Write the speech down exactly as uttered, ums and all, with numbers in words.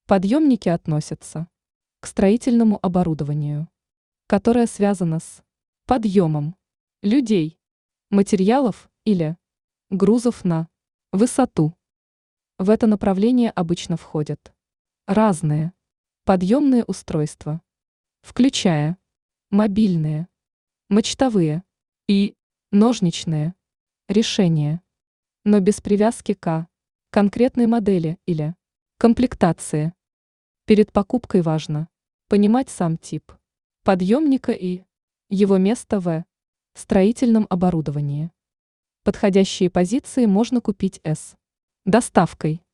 Подъемники относятся к строительному оборудованию, которое связано с подъемом людей, материалов или грузов на высоту. В это направление обычно входят разные подъемные устройства, включая мобильные, мачтовые и ножничные решения, но без привязки к конкретной модели или комплектации. Перед покупкой важно понимать сам тип подъемника и его место в строительном оборудовании. Подходящие позиции можно купить с доставкой.